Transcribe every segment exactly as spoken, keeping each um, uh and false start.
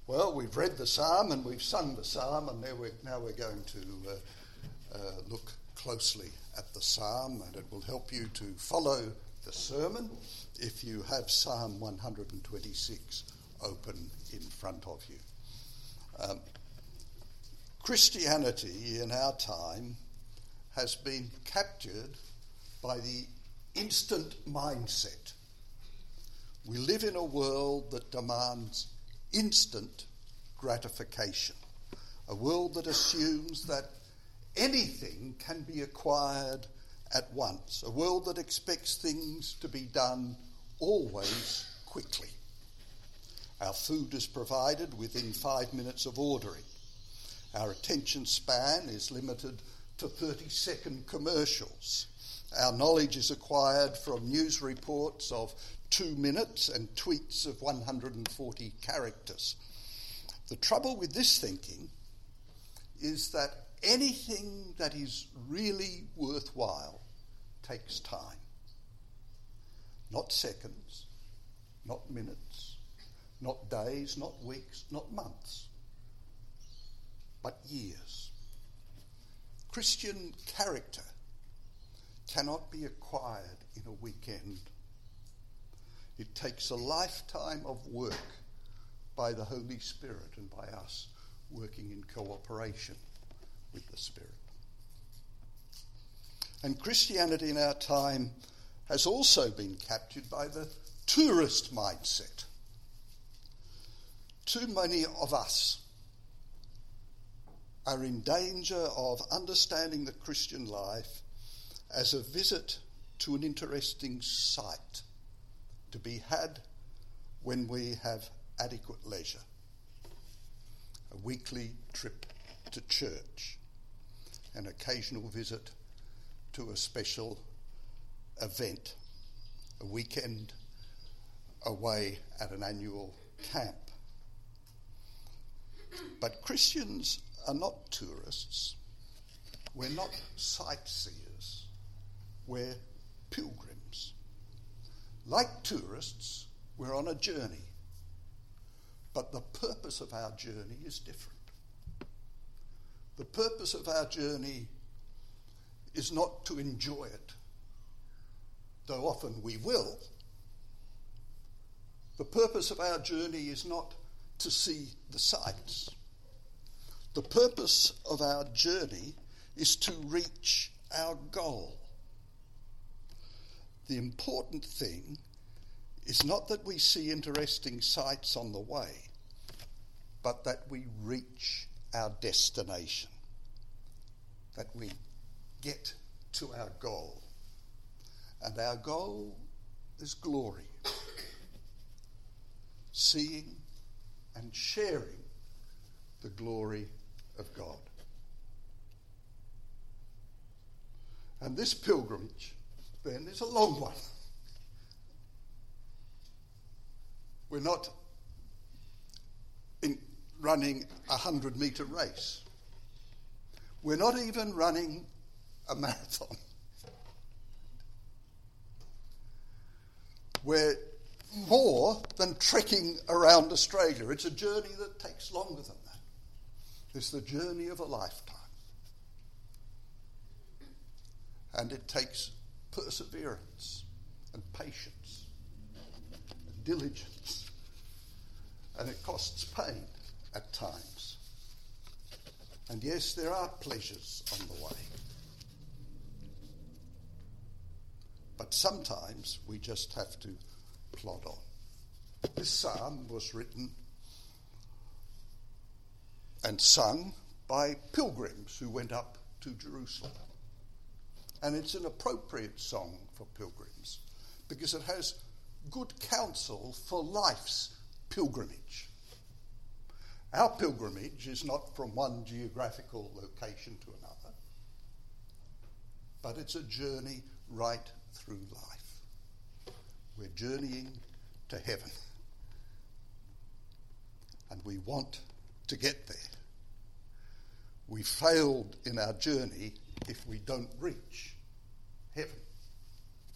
Well, we've read the psalm and we've sung the psalm, and now we're, now we're going to uh, uh, look closely at the psalm, and it will help you to follow the sermon if you have Psalm one twenty-six open in front of you. Um, Christianity in our time has been captured by the instant mindset. We live in a world that demands instant gratification, a world that assumes that anything can be acquired at once, a world that expects things to be done always quickly. Our food is provided within five minutes of ordering. Our attention span is limited to thirty-second commercials. Our knowledge is acquired from news reports of two minutes and tweets of one hundred forty characters. The trouble with this thinking is that anything that is really worthwhile takes time. Not seconds, not minutes, not days, not weeks, not months, but years. Christian character cannot be acquired in a weekend. It takes a lifetime of work by the Holy Spirit and by us working in cooperation with the Spirit. And Christianity in our time has also been captured by the tourist mindset. Too many of us are in danger of understanding the Christian life as a visit to an interesting sight to be had when we have adequate leisure. A weekly trip to church, an occasional visit to a special event, a weekend away at an annual camp. But Christians are not tourists. We're not sightseers. We're pilgrims. Like tourists, we're on a journey. But the purpose of our journey is different. The purpose of our journey is not to enjoy it, though often we will. The purpose of our journey is not to see the sights. The purpose of our journey is to reach our goal. The important thing is not that we see interesting sights on the way, but that we reach our destination, that we get to our goal. And our goal is glory, seeing and sharing the glory of God. And this pilgrimage, then, is a long one. We're not in running a hundred-metre race. We're not even running a marathon. We're more than trekking around Australia. It's a journey that takes longer than that. It's the journey of a lifetime. And it takes perseverance and patience and diligence. And it costs pain at times. And yes, there are pleasures on the way. But sometimes we just have to plod on. This psalm was written and sung by pilgrims who went up to Jerusalem. And it's an appropriate song for pilgrims because it has good counsel for life's pilgrimage. Our pilgrimage is not from one geographical location to another, but it's a journey right through life. We're journeying to heaven, and we want to get there. We failed in our journey if we don't reach heaven.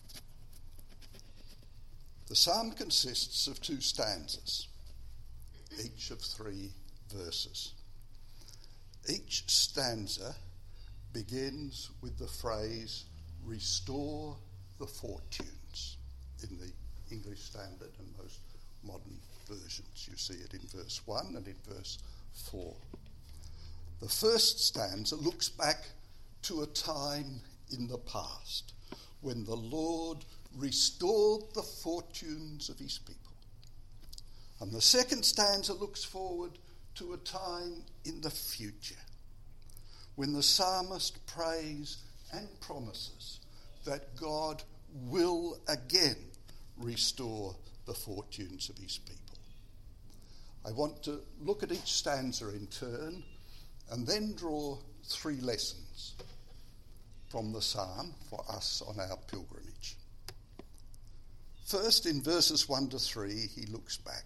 The psalm consists of two stanzas. each of three verses. Each stanza begins with the phrase, restore the fortunes. In the English Standard and most modern versions, you see it in verse one and in verse four. The first stanza looks back to a time in the past when the Lord restored the fortunes of his people. And the second stanza looks forward to a time in the future when the psalmist prays and promises that God will again restore the fortunes of his people. I want to look at each stanza in turn and then draw three lessons from the psalm for us on our pilgrimage. First, in verses one to three, he looks back.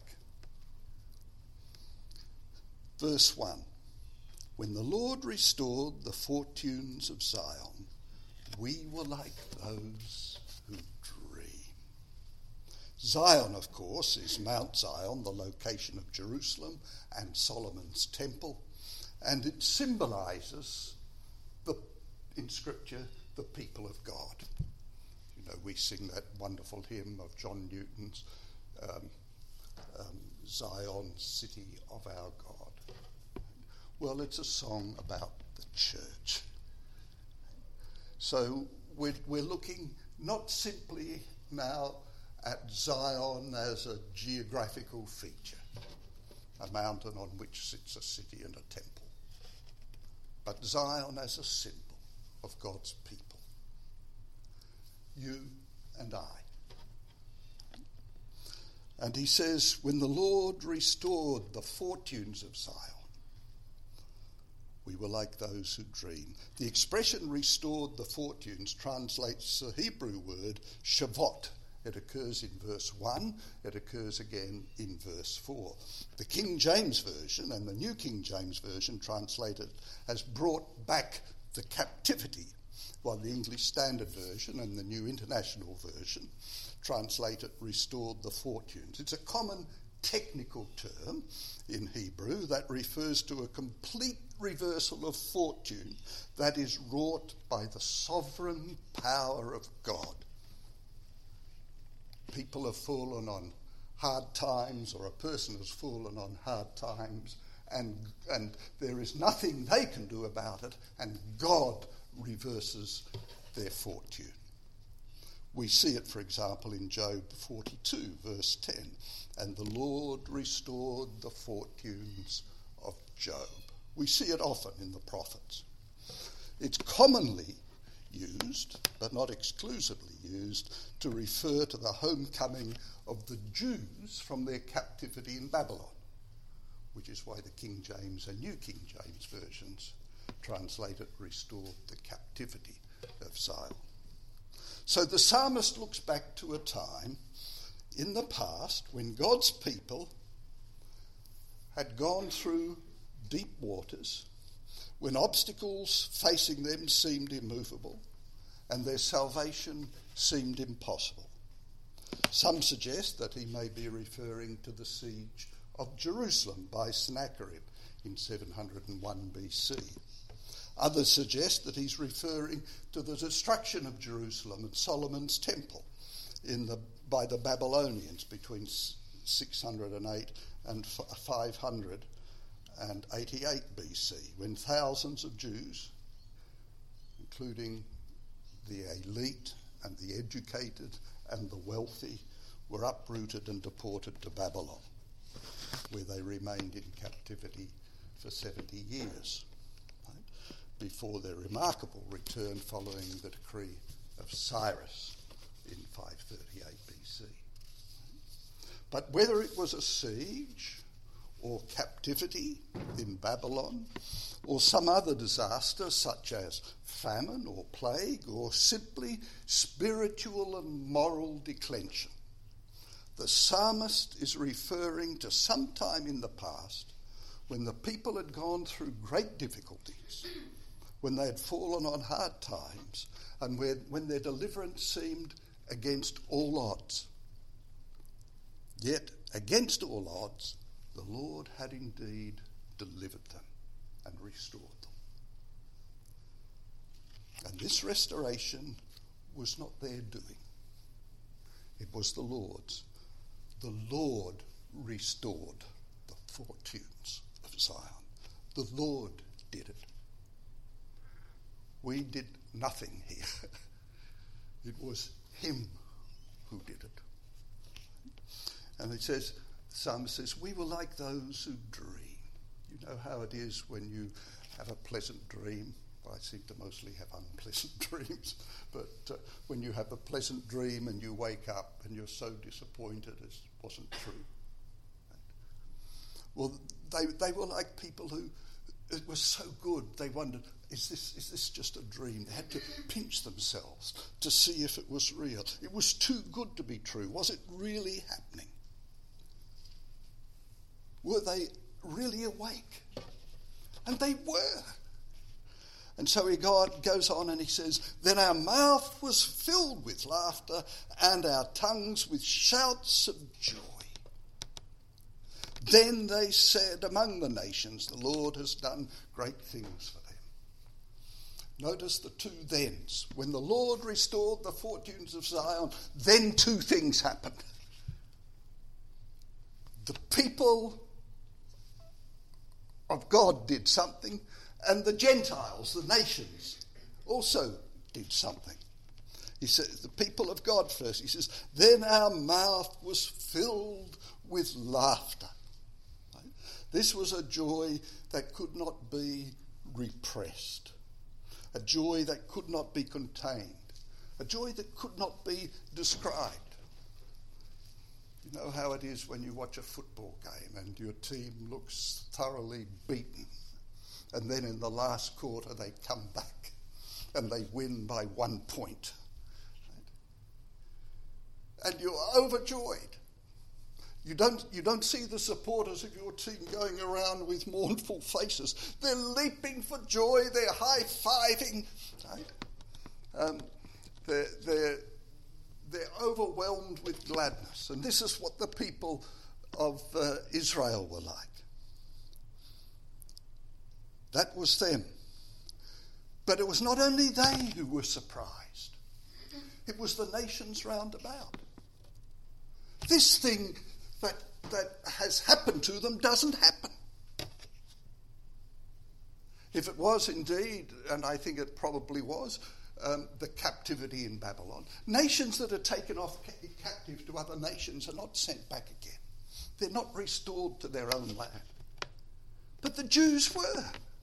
Verse one, when the Lord restored the fortunes of Zion, we were like those who dream. Zion, of course, is Mount Zion, the location of Jerusalem and Solomon's temple, and it symbolises, the, in Scripture, the people of God. You know, we sing that wonderful hymn of John Newton's, um, um, Zion, city of our God. Well, it's a song about the church. So we're, we're looking not simply now at Zion as a geographical feature, a mountain on which sits a city and a temple, but Zion as a symbol of God's people, you and I. And he says, when the Lord restored the fortunes of Zion, we were like those who dream. The expression restored the fortunes translates the Hebrew word shavot. It occurs in verse one, it occurs again in verse four. The King James Version and the New King James Version translate it as brought back the captivity, while the English Standard Version and the New International Version translate it restored the fortunes. It's a common technical term in Hebrew that refers to a complete reversal of fortune that is wrought by the sovereign power of God. People have fallen on hard times, or a person has fallen on hard times, and, and there is nothing they can do about it, and God reverses their fortune. We see it, for example, in Job forty-two, verse ten. And the Lord restored the fortunes of Job. We see it often in the prophets. It's commonly used, but not exclusively used, to refer to the homecoming of the Jews from their captivity in Babylon, which is why the King James and New King James versions translate it, restored the captivity of Zion. So the psalmist looks back to a time in the past when God's people had gone through deep waters, when obstacles facing them seemed immovable and their salvation seemed impossible. Some suggest that he may be referring to the siege of Jerusalem by Sennacherib in seven hundred one B C. Others suggest that he's referring to the destruction of Jerusalem and Solomon's temple in the, by the Babylonians between six hundred eight and five hundred eighty-eight B C, when thousands of Jews, including the elite and the educated and the wealthy, were uprooted and deported to Babylon, where they remained in captivity for seventy years, right, before their remarkable return following the decree of Cyrus in five thirty-eight B C. But whether it was a siege or captivity in Babylon, or some other disaster such as famine or plague, or simply spiritual and moral declension, the psalmist is referring to some time in the past when the people had gone through great difficulties, when they had fallen on hard times, and where, when their deliverance seemed against all odds. Yet, against all odds, the Lord had indeed delivered them and restored them. And this restoration was not their doing. It was the Lord's. The Lord restored the fortunes of Zion. The Lord did it. We did nothing here. It was him who did it. And it says, the psalmist says, we were like those who dream. You know how it is when you have a pleasant dream. Well, I seem to mostly have unpleasant dreams. But uh, when you have a pleasant dream and you wake up and you're so disappointed it wasn't true. Well, they they were like people who, it was so good, they wondered, is this is this just a dream? They had to pinch themselves to see if it was real. It was too good to be true. Was it really happening? Were they really awake? And they were. And so he God goes on and he says, then our mouth was filled with laughter and our tongues with shouts of joy. Then they said among the nations, the Lord has done great things for them. Notice the two thens. When the Lord restored the fortunes of Zion, then two things happened. The people of God did something, and the Gentiles, the nations, also did something. He said, the people of God first. He says, then our mouth was filled with laughter. Right? This was a joy that could not be repressed, a joy that could not be contained, a joy that could not be described. You know how it is when you watch a football game and your team looks thoroughly beaten, and then in the last quarter they come back and they win by one point. Right? And you're overjoyed. You don't, you don't see the supporters of your team going around with mournful faces. They're leaping for joy. They're high-fiving. Right? Um, they're... they're They're overwhelmed with gladness. And this is what the people of uh, Israel were like. That was them. But it was not only they who were surprised. It was the nations round about. This thing that, that has happened to them doesn't happen. If it was indeed, and I think it probably was, Um, the captivity in Babylon. Nations that are taken off ca- captive to other nations are not sent back again. They're not restored to their own land. But the Jews were.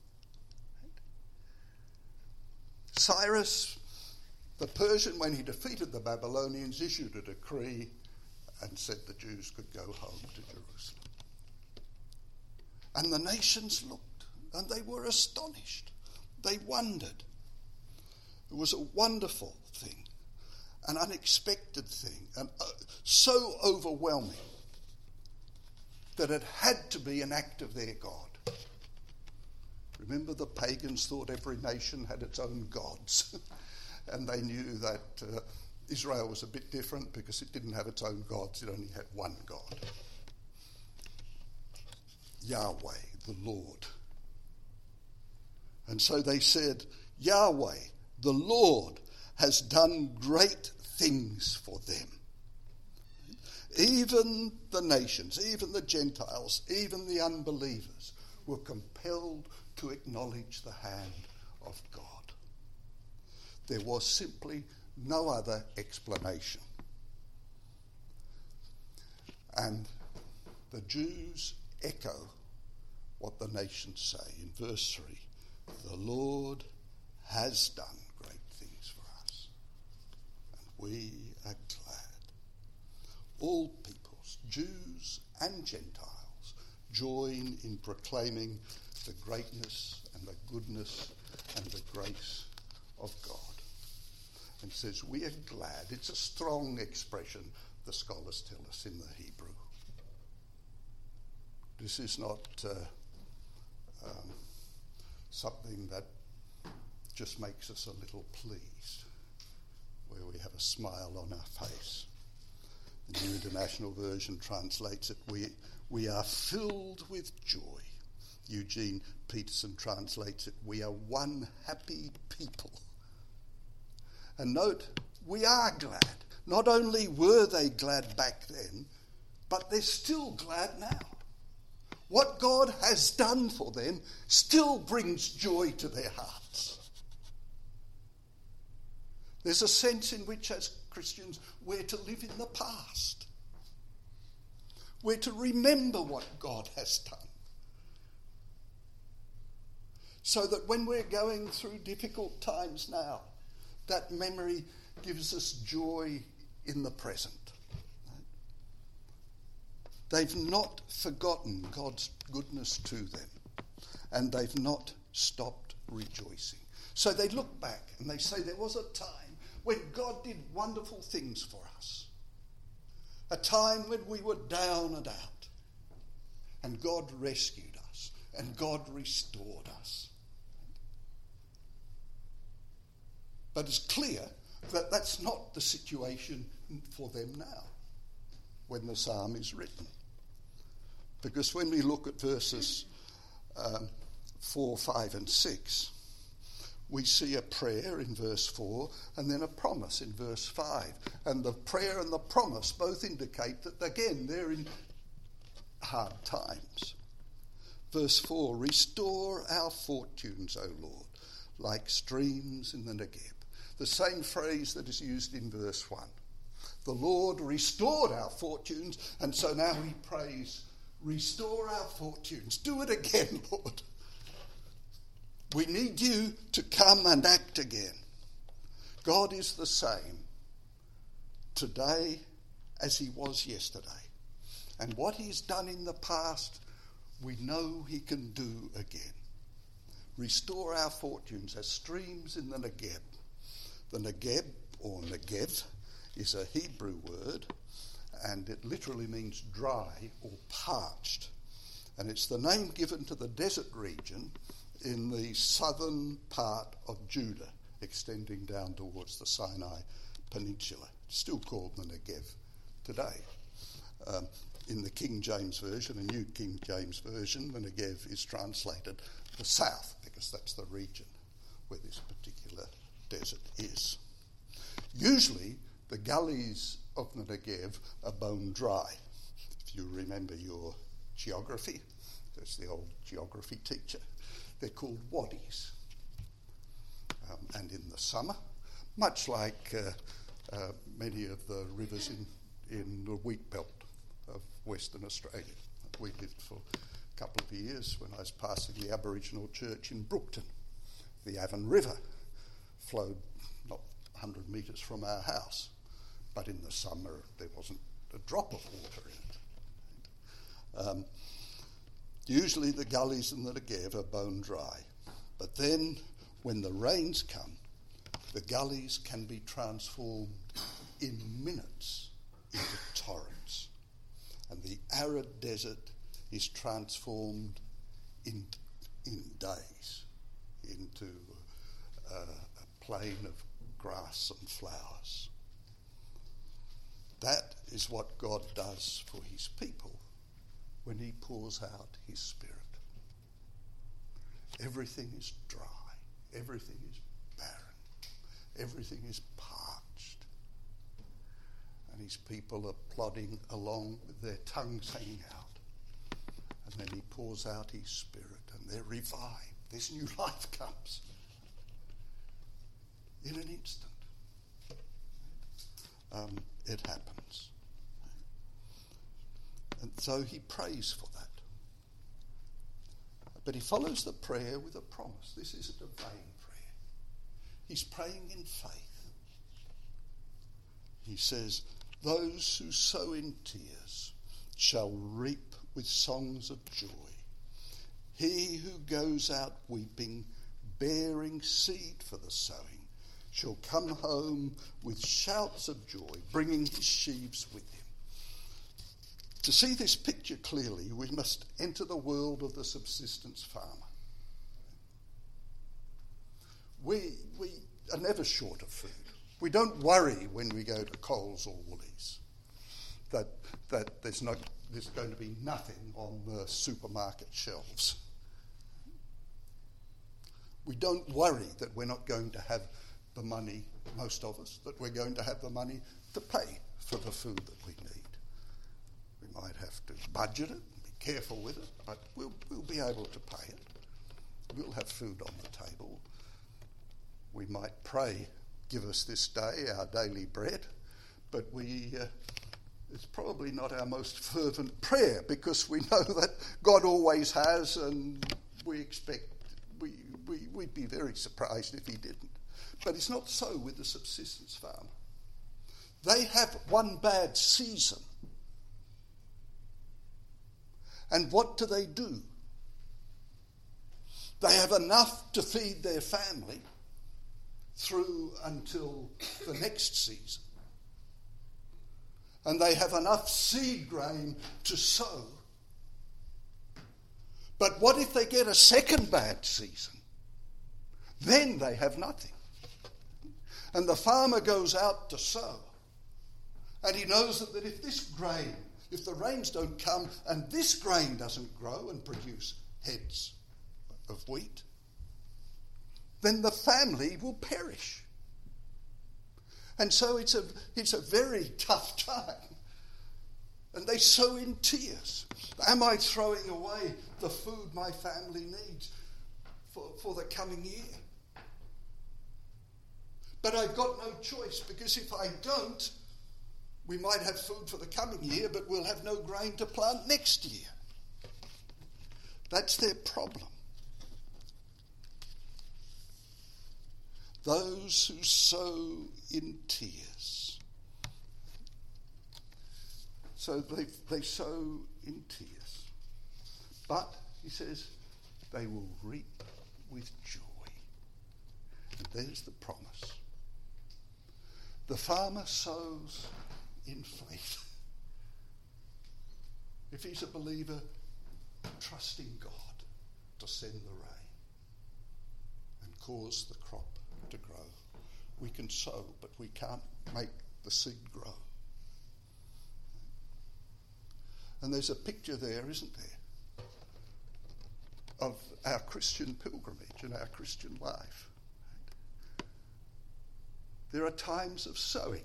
Cyrus, the Persian, when he defeated the Babylonians, issued a decree and said the Jews could go home to Jerusalem. And the nations looked and they were astonished. They wondered. It was a wonderful thing, an unexpected thing, and uh, so overwhelming that it had to be an act of their God. Remember, the pagans thought every nation had its own gods, and they knew that uh, Israel was a bit different because it didn't have its own gods, it only had one God. Yahweh, the Lord. And so they said, Yahweh, the Lord has done great things for them. Even the nations, even the Gentiles, even the unbelievers were compelled to acknowledge the hand of God. There was simply no other explanation. And the Jews echo what the nations say in verse three. The Lord has done great things for us, and we are glad. All peoples, Jews and Gentiles, join in proclaiming the greatness and the goodness and the grace of God. And says, we are glad. It's a strong expression, the scholars tell us, in the Hebrew. This is not uh, um, something that just makes us a little pleased, where we have a smile on our face. The New International Version translates it, we, We are filled with joy. Eugene Peterson translates it, we are one happy people. And note, we are glad. Not only were they glad back then, but they're still glad now. What God has done for them still brings joy to their hearts. There's a sense in which, as Christians, we're to live in the past. We're to remember what God has done. So that when we're going through difficult times now, that memory gives us joy in the present. They've not forgotten God's goodness to them, and they've not stopped rejoicing. So they look back and they say there was a time when God did wonderful things for us. A time when we were down and out, and God rescued us, and God restored us. But it's clear that that's not the situation for them now, when the psalm is written. Because when we look at verses um, four, five and six, we see a prayer in verse four and then a promise in verse five. And the prayer and the promise both indicate that, again, they're in hard times. Verse four, restore our fortunes, O Lord, like streams in the Negev. The same phrase that is used in verse one. The Lord restored our fortunes, and so now he prays, restore our fortunes. Do it again, Lord. We need you to come and act again. God is the same today as he was yesterday. And what he's done in the past, we know he can do again. Restore our fortunes as streams in the Negev. The Negev, or Negev, is a Hebrew word, and it literally means dry or parched. And it's the name given to the desert region in the southern part of Judah, extending down towards the Sinai Peninsula. It's still called the Negev today. Um, in the King James Version, a New King James Version, the Negev is translated the south, because that's the region where this particular desert is. Usually, the gullies of the Negev are bone dry. If you remember your geography, that's the old geography teacher. They're called wadis. Um, and in the summer, much like uh, uh, many of the rivers in, in the wheat belt of Western Australia. We lived for a couple of years when I was pastoring the Aboriginal church in Brookton. The Avon River flowed not one hundred metres from our house, but in the summer there wasn't a drop of water in it. Um, usually the gullies in the Negev are bone dry, but then when the rains come, the gullies can be transformed in minutes into torrents, and the arid desert is transformed in in days into uh, a plain of grass and flowers. That is what God does for his people when he pours out his Spirit. Everything is dry. Everything is barren. Everything is parched. And his people are plodding along with their tongues hanging out. And then he pours out his Spirit and they're revived. This new life comes in an instant. Um, it happens. And so he prays for that. But he follows the prayer with a promise. This isn't a vain prayer. He's praying in faith. He says, those who sow in tears shall reap with songs of joy. He who goes out weeping, bearing seed for the sowing, shall come home with shouts of joy, bringing his sheaves with him. To see this picture clearly, we must enter the world of the subsistence farmer. We, we are never short of food. We don't worry when we go to Coles or Woolies. that that there's not there's going to be nothing on the supermarket shelves. We don't worry that we're not going to have the money, most of us, that we're going to have the money to pay for the food that we need. We might have to budget it, be careful with it, but we'll, we'll be able to pay it. We'll have food on the table. We might pray, give us this day our daily bread, but we uh, it's probably not our most fervent prayer, because we know that God always has, and we expect, we, we, we'd be very surprised if he didn't. But it's not so with the subsistence farmer. They have one bad season. And what do they do? They have enough to feed their family through until the next season. And they have enough seed grain to sow. But what if they get a second bad season? Then they have nothing. And the farmer goes out to sow. And he knows that, that if this grain, if the rains don't come and this grain doesn't grow and produce heads of wheat, then the family will perish. And so it's a, it's a very tough time. And they sow in tears. Am I throwing away the food my family needs for, for the coming year? But I've got no choice, because if I don't, we might have food for the coming year, but we'll have no grain to plant next year. That's their problem. Those who sow in tears. So they, they sow in tears. But, he says, they will reap with joy. And there's the promise. The farmer sows in faith. If he's a believer, trusting God to send the rain and cause the crop to grow. We can sow, but we can't make the seed grow. And there's a picture there, isn't there, of our Christian pilgrimage and our Christian life. There are times of sowing.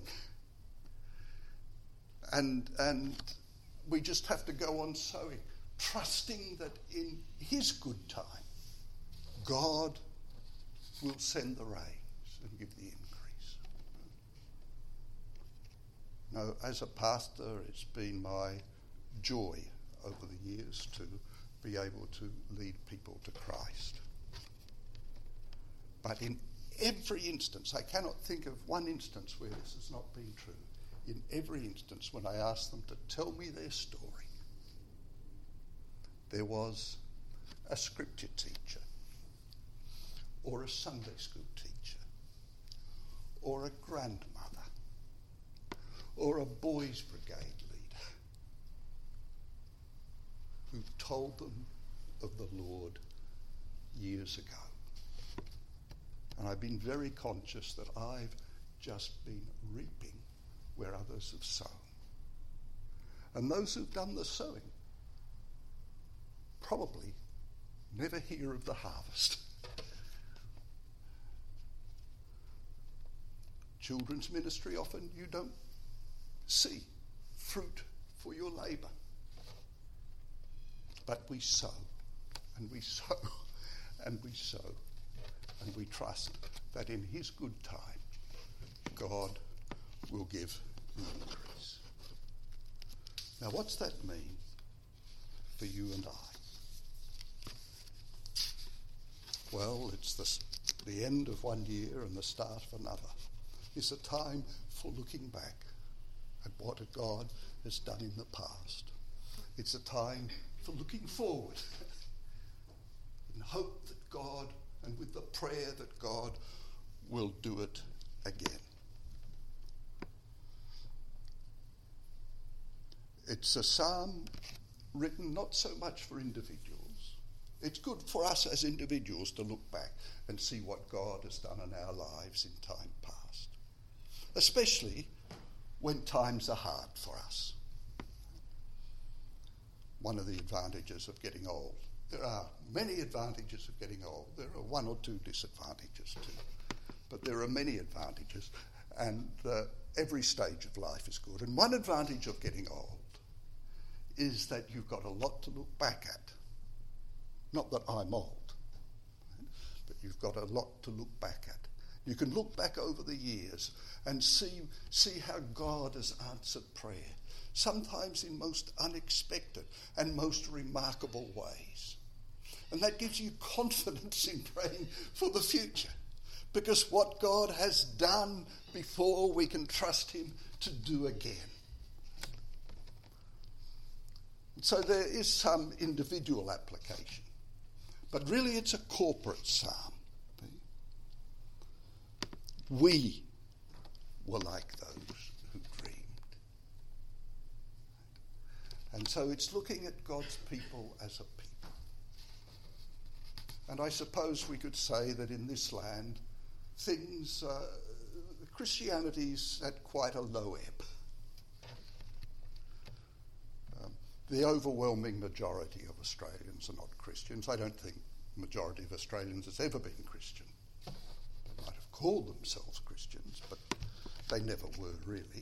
And, and we just have to go on sowing, trusting that in his good time, God will send the rains and give the increase. Now, as a pastor, it's been my joy over the years to be able to lead people to Christ. But in every instance, I cannot think of one instance where this has not been true. In every instance, when I asked them to tell me their story, there was a scripture teacher, or a Sunday school teacher, or a grandmother, or a boys' brigade leader who told them of the Lord years ago. And I've been very conscious that I've just been reaping where others have sown. And those who've done the sowing probably never hear of the harvest. Children's ministry, often you don't see fruit for your labour. But we sow, and we sow, and we sow, and we trust that in his good time, God will give the increase. Now, what's that mean for you and I? Well, it's the, the end of one year and the start of another. It's a time for looking back at what God has done in the past. It's a time for looking forward in hope that God, and with the prayer that God will do it again. It's a psalm written not so much for individuals. It's good for us as individuals to look back and see what God has done in our lives in time past, especially when times are hard for us. one of the advantages of getting old. There are many advantages of getting old. There are one or two disadvantages too. But there are many advantages, and uh, every stage of life is good. And one advantage of getting old is that you've got a lot to look back at. Not that I'm old, but you've got a lot to look back at. You can look back over the years and see, see how God has answered prayer, sometimes in most unexpected and most remarkable ways. And that gives you confidence in praying for the future, because what God has done before, we can trust him to do again. So there is some individual application, but really it's a corporate psalm. We were like those who dreamed. And so it's looking at God's people as a people. And I suppose we could say that in this land, things, uh, Christianity's at quite a low ebb. Um, the overwhelming majority of Australians are not Christians. I don't think the majority of Australians has ever been Christian. They might have called themselves Christians, but they never were really.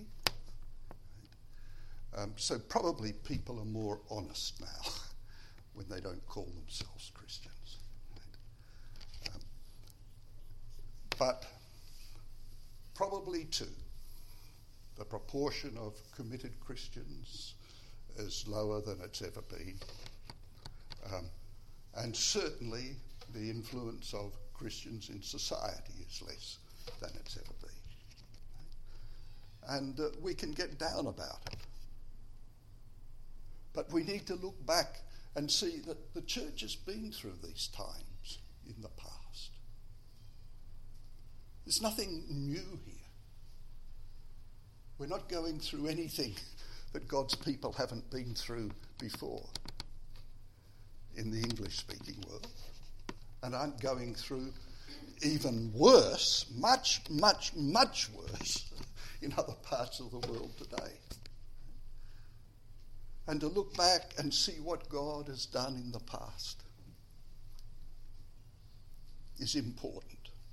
Um, so probably people are more honest now when they don't call themselves Christians. Um, but probably too, the proportion of committed Christians is lower than it's ever been. Um, and certainly the influence of Christians in society is less than it's ever been. And uh, we can get down about it. But we need to look back and see that the church has been through these times in the past. There's nothing new here. We're not going through anything that God's people haven't been through before in the English-speaking world, and aren't going through even worse, much, much, much worse in other parts of the world today. And to look back and see what God has done in the past is important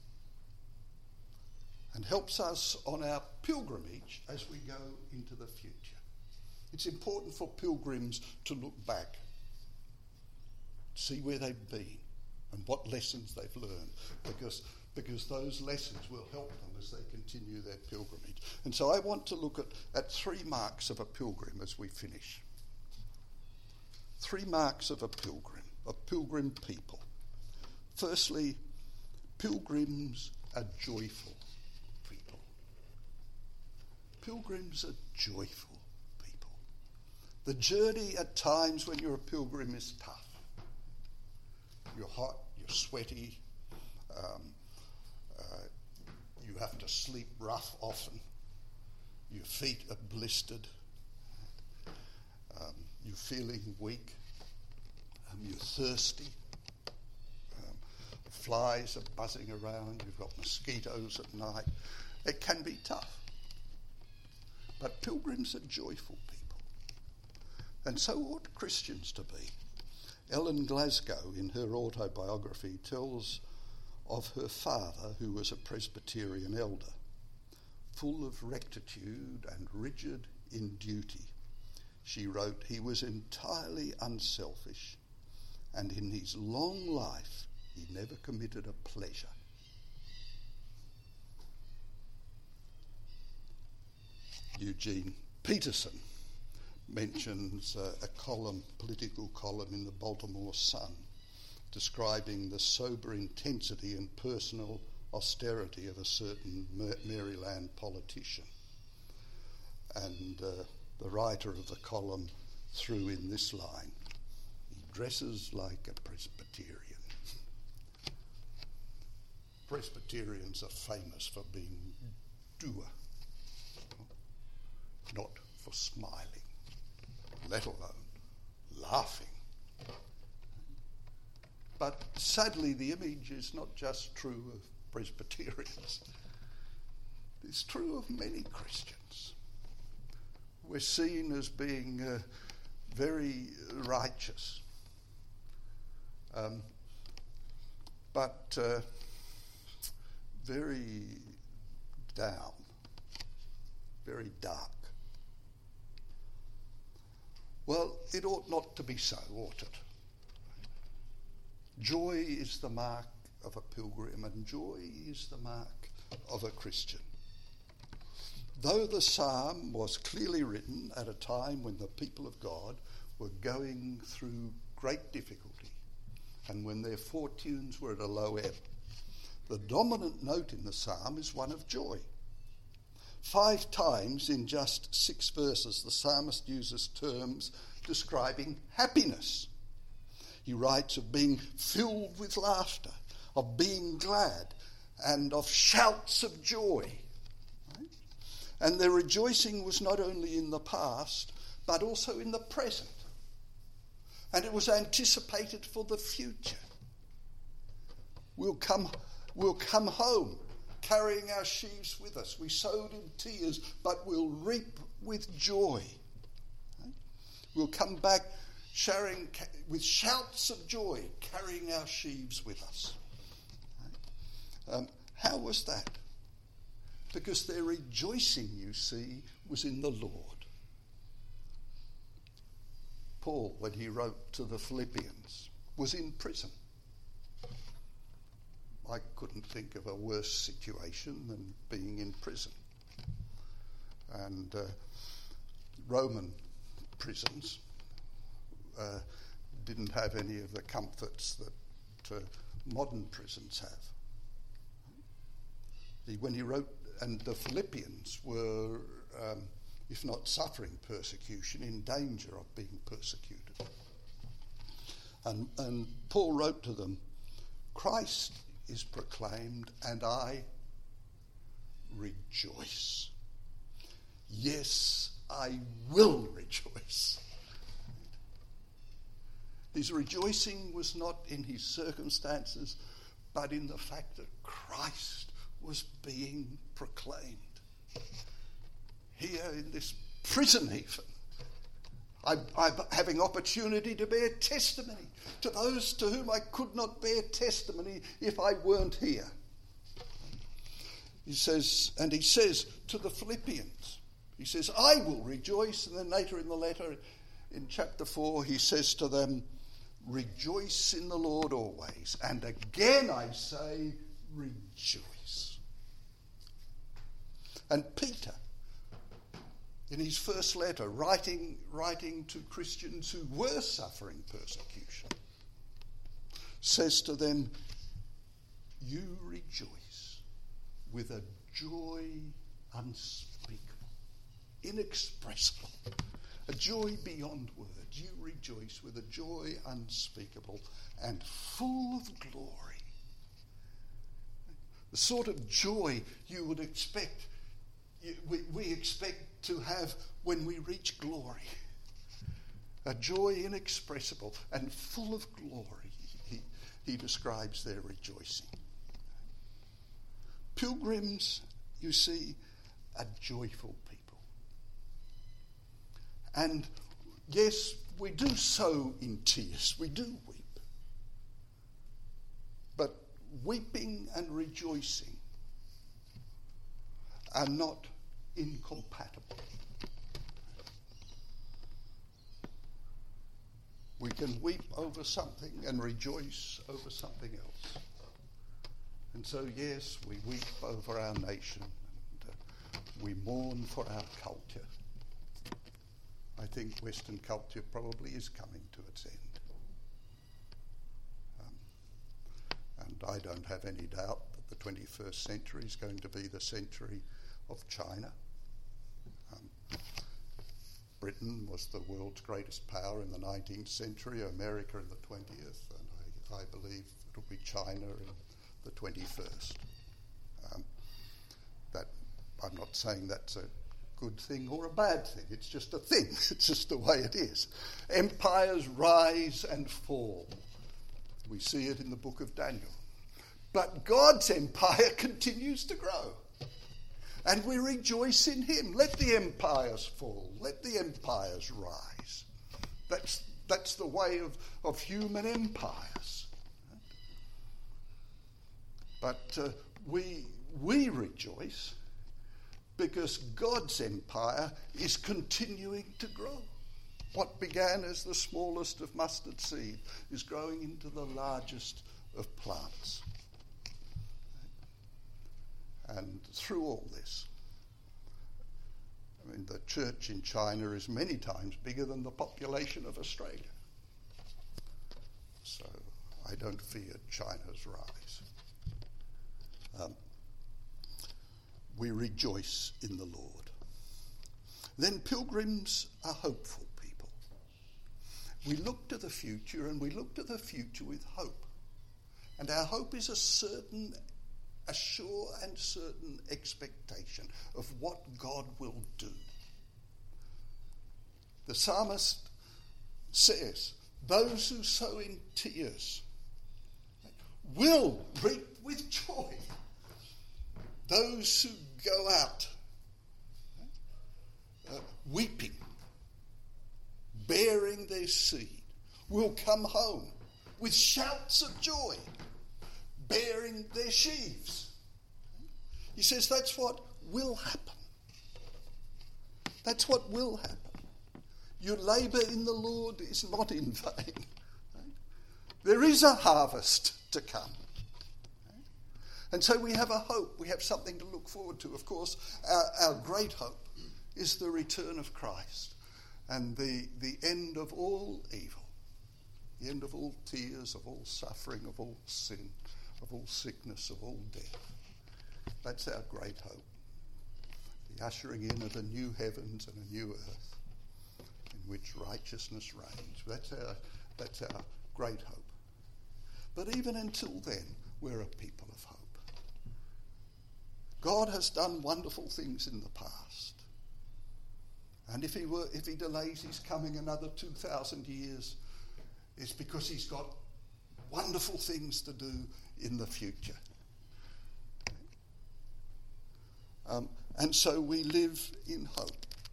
and helps us on our pilgrimage as we go into the future. It's important for pilgrims to look back, see where they've been and what lessons they've learned, because, because those lessons will help them as they continue their pilgrimage. And so I want to look at, at three marks of a pilgrim as we finish. Three marks of a pilgrim, a pilgrim people. Firstly, pilgrims are joyful people. Pilgrims are joyful people. The journey at times when you're a pilgrim is tough. You're hot, you're sweaty, um, uh, you have to sleep rough often, your feet are blistered, um, you're feeling weak, um, you're thirsty, um, flies are buzzing around, you've got mosquitoes at night. It can be tough. But pilgrims are joyful people. And so ought Christians to be. Ellen Glasgow, in her autobiography, tells of her father, who was a Presbyterian elder, full of rectitude and rigid in duty. She wrote, he was entirely unselfish, and in his long life he never committed a pleasure. Eugene Peterson mentions uh, a column, political column in the Baltimore Sun, describing the sober intensity and personal austerity of a certain Maryland politician. And uh, the writer of the column threw in this line, he dresses like a Presbyterian. Presbyterians are famous for being doer, not for smiling, let alone laughing. But sadly, the image is not just true of Presbyterians. It's true of many Christians. We're seen as being uh, very righteous. Um, but uh, very down, very dark. Well, it ought not to be so, ought it? Joy is the mark of a pilgrim, and joy is the mark of a Christian. Though the psalm was clearly written at a time when the people of God were going through great difficulty and when their fortunes were at a low ebb, the dominant note in the psalm is one of joy. Five times in just six verses, the psalmist uses terms describing happiness. He writes of being filled with laughter, of being glad, and of shouts of joy. Right? And their rejoicing was not only in the past, but also in the present. And it was anticipated for the future. We'll come, we'll come home carrying our sheaves with us. We sowed in tears, but we'll reap with joy. Right? We'll come back sharing with shouts of joy, carrying our sheaves with us. Right? Um, how was that? Because their rejoicing, you see, was in the Lord. Paul, when he wrote to the Philippians, was in prison. I couldn't think of a worse situation than being in prison. And uh, Roman prisons uh, didn't have any of the comforts that uh, modern prisons have. He, when he wrote, and the Philippians were, um, if not suffering persecution, in danger of being persecuted. And, and Paul wrote to them, Christ is proclaimed, and I rejoice. Yes, I will rejoice. His rejoicing was not in his circumstances, but in the fact that Christ was being proclaimed. Here in this prison even, I, I'm having opportunity to bear testimony to those to whom I could not bear testimony if I weren't here. He says, and he says to the Philippians, he says, I will rejoice. And then later in the letter, in chapter four, he says to them, rejoice in the Lord always. And again I say, rejoice. And Peter, in his first letter, writing, writing to Christians who were suffering persecution, says to them, you rejoice with a joy unspeakable, inexpressible, a joy beyond words. You rejoice with a joy unspeakable and full of glory. The sort of joy you would expect, we, we expect to have when we reach glory. A joy inexpressible and full of glory. He, he describes their rejoicing. Pilgrims, you see, are joyful people. And yes, we do sow in tears. We do weep. But weeping and rejoicing are not incompatible. We can weep over something and rejoice over something else. And so, yes, we weep over our nation and uh, we mourn for our culture. I think Western culture probably is coming to its end. Um, and I don't have any doubt that the twenty-first century is going to be the century of China. Um, Britain was the world's greatest power in the nineteenth century, America in the twentieth, and I, I believe it'll be China in the twenty-first. Um, that I'm not saying that's a good thing or a bad thing. It's just a thing. It's just the way it is. Empires rise and fall. We see it in the book of Daniel. But God's empire continues to grow. And we rejoice in him. Let the empires fall. Let the empires rise. That's, that's the way of, of human empires. But uh, we, we rejoice because God's empire is continuing to grow. What began as the smallest of mustard seed is growing into the largest of plants. And through all this, I mean, the church in China is many times bigger than the population of Australia. So I don't fear China's rise. Um, we rejoice in the Lord. Then pilgrims are hopeful people. We look to the future, and we look to the future with hope. And our hope is a certain, a sure and certain expectation of what God will do. The psalmist says, those who sow in tears will reap with joy. Those who go out uh, weeping, bearing their seed, will come home with shouts of joy, bearing their sheaves. He says that's what will happen. That's what will happen. Your labour in the Lord is not in vain. There is a harvest to come. And so we have a hope. We have something to look forward to. Of course, our, our great hope is the return of Christ and the, the end of all evil, the end of all tears, of all suffering, of all sin, of all sickness, of all death. That's our great hope. The ushering in of a new heavens and a new earth in which righteousness reigns. That's our, that's our great hope. But even until then, we're a people of hope. God has done wonderful things in the past. And if he were, if he delays his coming another two thousand years, it's because he's got wonderful things to do in the future. Um, and so we live in hope.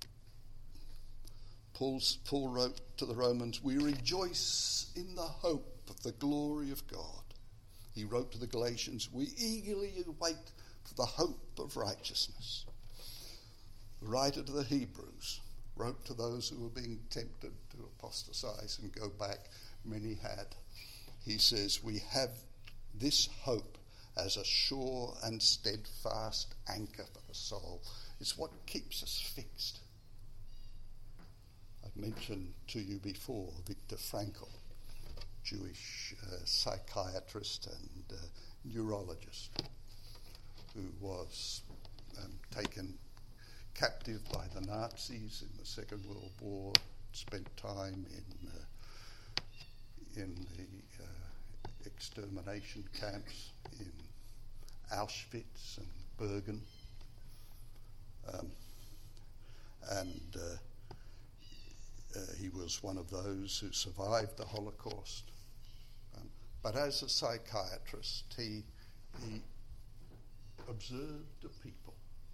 Paul's, Paul wrote to the Romans, we rejoice in the hope of the glory of God. He wrote to the Galatians, we eagerly await for the hope of righteousness. The writer to the Hebrews wrote to those who were being tempted to apostatize and go back. Many had. He says, we have this hope as a sure and steadfast anchor for the soul. It's what keeps us fixed. I've mentioned to you before Viktor Frankl, Jewish uh, psychiatrist and uh, neurologist, who was um, taken captive by the Nazis in the Second World War, spent time in uh, in the uh, extermination camps in Auschwitz and Bergen, um, and uh, uh, he was one of those who survived the Holocaust. Um, but as a psychiatrist, he he observed the people,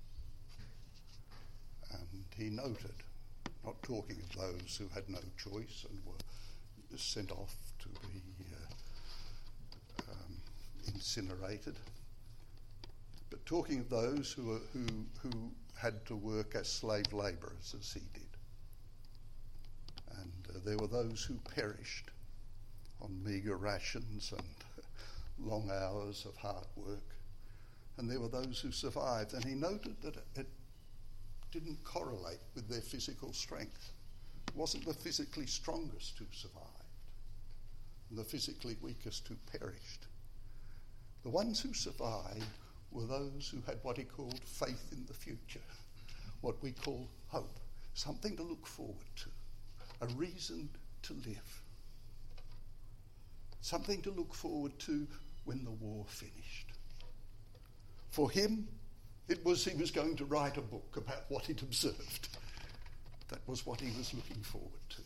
and he noted, not talking of those who had no choice and were sent off to be uh, um, incinerated, but talking of those who, were, who, who had to work as slave labourers as he did. And uh, there were those who perished on meagre rations and long hours of hard work. And there were those who survived. And he noted that it didn't correlate with their physical strength. It wasn't the physically strongest who survived, and the physically weakest who perished. The ones who survived were those who had what he called faith in the future, what we call hope, something to look forward to, a reason to live, something to look forward to when the war finished. For him, it was he was going to write a book about what he'd observed. That was what he was looking forward to.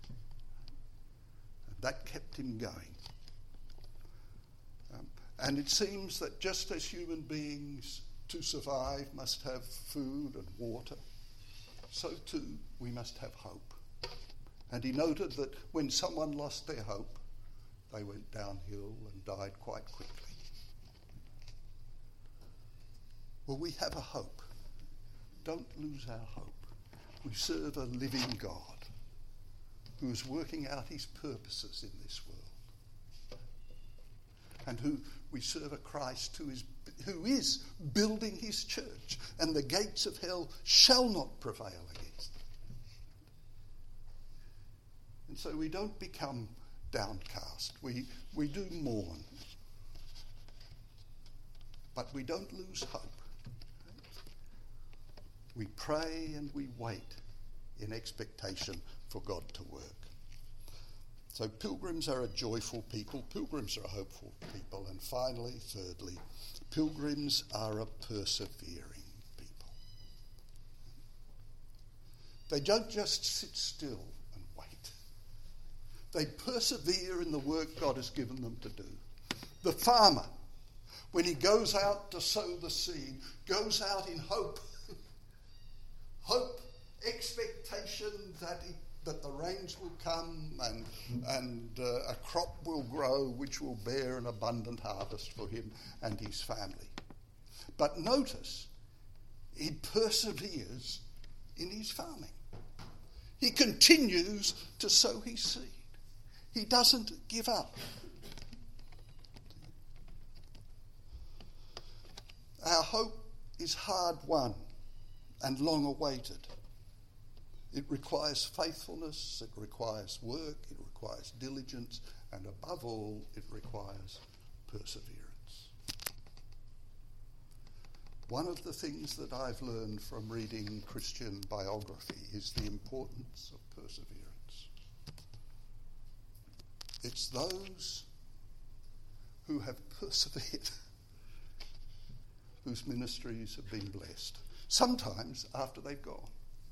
And that kept him going. Um, and it seems that just as human beings to survive must have food and water, so too we must have hope. And he noted that when someone lost their hope, they went downhill and died quite quickly. Well, we have a hope. Don't lose our hope. We serve a living God who is working out his purposes in this world. And who we serve a Christ who is who is building his church, and the gates of hell shall not prevail against it. And so we don't become downcast. We, we do mourn. But we don't lose hope. We pray and we wait in expectation for God to work. So pilgrims are a joyful people. Pilgrims are a hopeful people. And finally, thirdly, pilgrims are a persevering people. They don't just sit still and wait. They persevere in the work God has given them to do. The farmer, when he goes out to sow the seed, goes out in hope. Hope, expectation that he, that the rains will come and, and uh, a crop will grow which will bear an abundant harvest for him and his family. But notice, he perseveres in his farming. He continues to sow his seed. He doesn't give up. Our hope is hard won and long awaited. It requires faithfulness, it requires work, it requires diligence, and above all, it requires perseverance. One of the things that I've learned from reading Christian biography is the importance of perseverance. It's those who have persevered whose ministries have been blessed, sometimes after they've gone.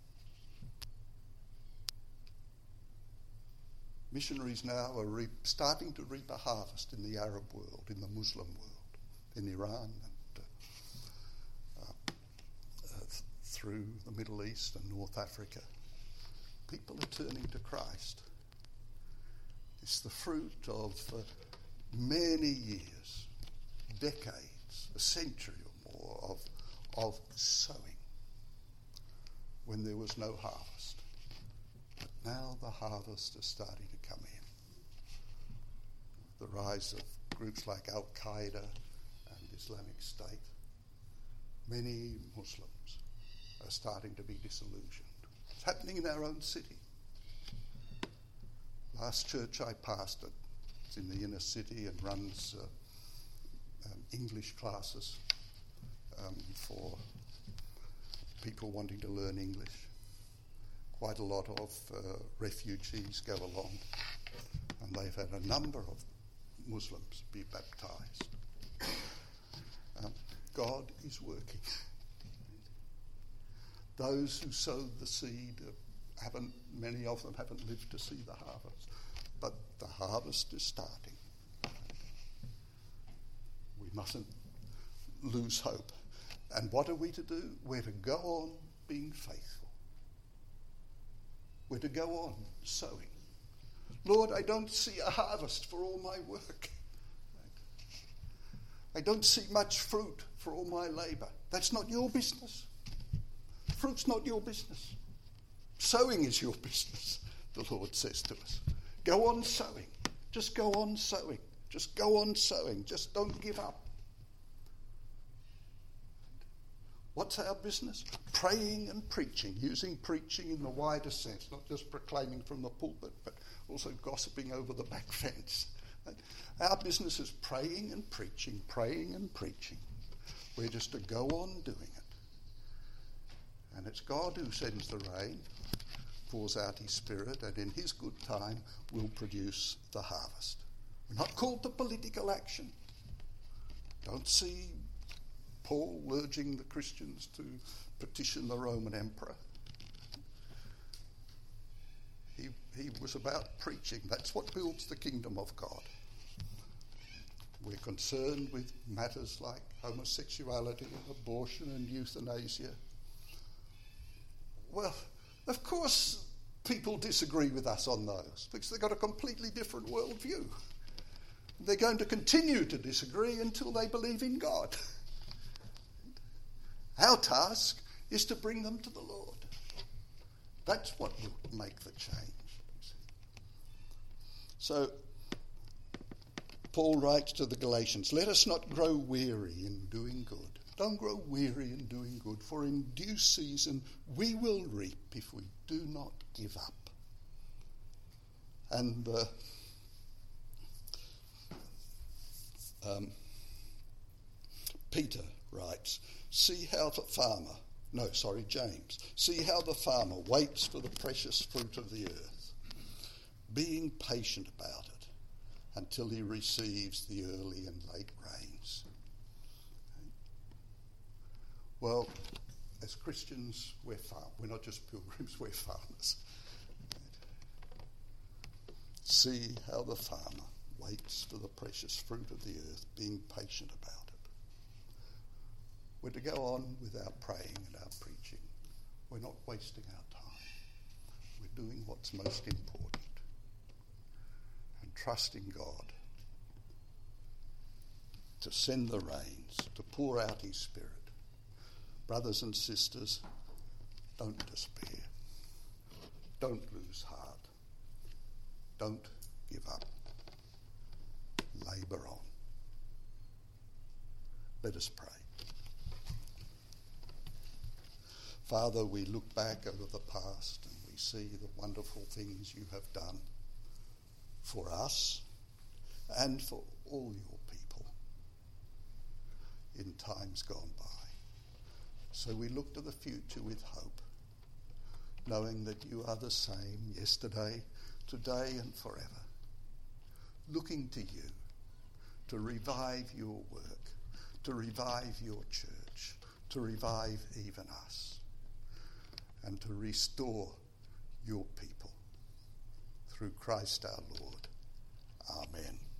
Missionaries now are re- starting to reap a harvest in the Arab world, in the Muslim world, in Iran and uh, uh, th- through the Middle East and North Africa. People are turning to Christ. It's the fruit of uh, many years, decades, a century or more of, of sowing when there was no harvest. But now the harvest is starting to come in. The rise of groups like Al-Qaeda and Islamic State. Many Muslims are starting to be disillusioned. It's happening in our own city. Last church I pastored, it's in the inner city and runs uh, um, English classes um, for people wanting to learn English. Quite a lot of uh, refugees go along, and they've had a number of Muslims be baptized. Um, God is working. Those who sowed the seed haven't, many of them haven't lived to see the harvest, but the harvest is starting. We mustn't lose hope. And what are we to do? We're to go on being faithful. We're to go on sowing. Lord, I don't see a harvest for all my work. I don't see much fruit for all my labour. That's not your business. Fruit's not your business. Sowing is your business, the Lord says to us. Go on sowing. Just go on sowing. Just go on sowing. Just don't give up. What's our business? Praying and preaching, using preaching in the wider sense, not just proclaiming from the pulpit, but also gossiping over the back fence. Our business is praying and preaching, praying and preaching. We're just to go on doing it. And it's God who sends the rain, pours out his Spirit, and in his good time will produce the harvest. We're not called to political action. Don't see Paul urging the Christians to petition the Roman emperor. He, he was about preaching. That's what builds the kingdom of God. We're concerned with matters like homosexuality, abortion and euthanasia. Well, of course, people disagree with us on those because they've got a completely different worldview. They're going to continue to disagree until they believe in God. Our task is to bring them to the Lord. That's what will make the change. So, Paul writes to the Galatians, let us not grow weary in doing good. Don't grow weary in doing good, for in due season we will reap if we do not give up. And uh, um, Peter writes, see how the farmer, no, sorry, James, see how the farmer waits for the precious fruit of the earth, being patient about it until he receives the early and late rains. Well, as Christians, we're farm. We're not just pilgrims, we're farmers. See how the farmer waits for the precious fruit of the earth, being patient about it. We're to go on with our praying and our preaching. We're not wasting our time. We're doing what's most important and trusting God to send the rains, to pour out his Spirit. Brothers and sisters, don't despair. Don't lose heart. Don't give up. Labour on. Let us pray. Father, we look back over the past and we see the wonderful things you have done for us and for all your people in times gone by. So we look to the future with hope, knowing that you are the same yesterday, today and forever, looking to you to revive your work, to revive your church, to revive even us, and to restore your people through Christ our Lord. Amen.